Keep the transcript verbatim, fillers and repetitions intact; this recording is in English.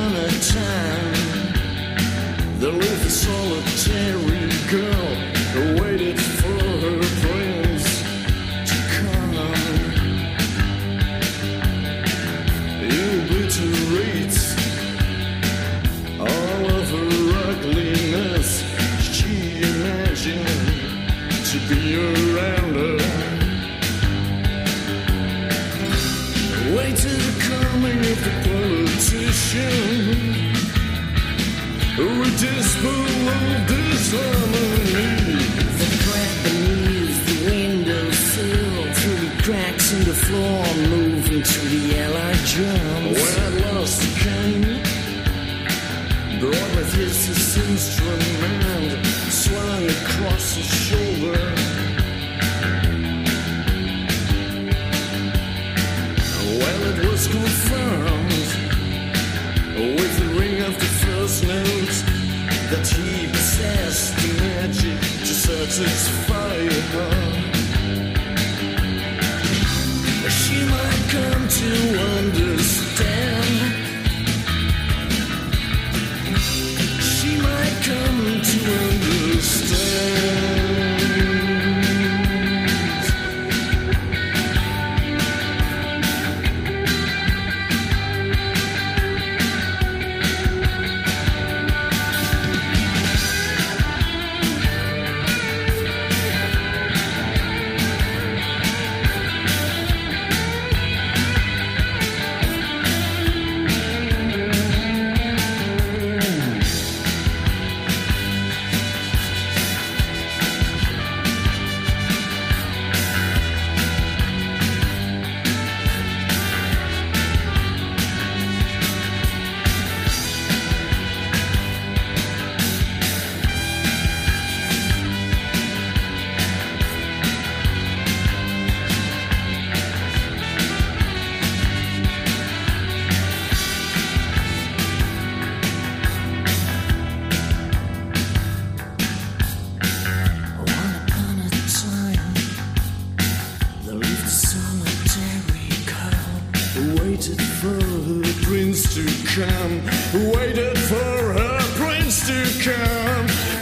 upon a time, there lived a solitary girl who waited for her prince to come. You obliterate all of her ugliness. She imagined to be around her. Wait till the coming of the politician who would disbelieve this harmony. The crack beneath the windowsill, through the cracks in the floor, moving to the allied drums. When I lost the cane, brought with his instrument, swung across his shoulder. Well, it was confirmed with the ring of the first note that he possessed the magic to satisfy her. She might come to understand. She might come to understand. Waited for her prince to come. Waited for her prince to come.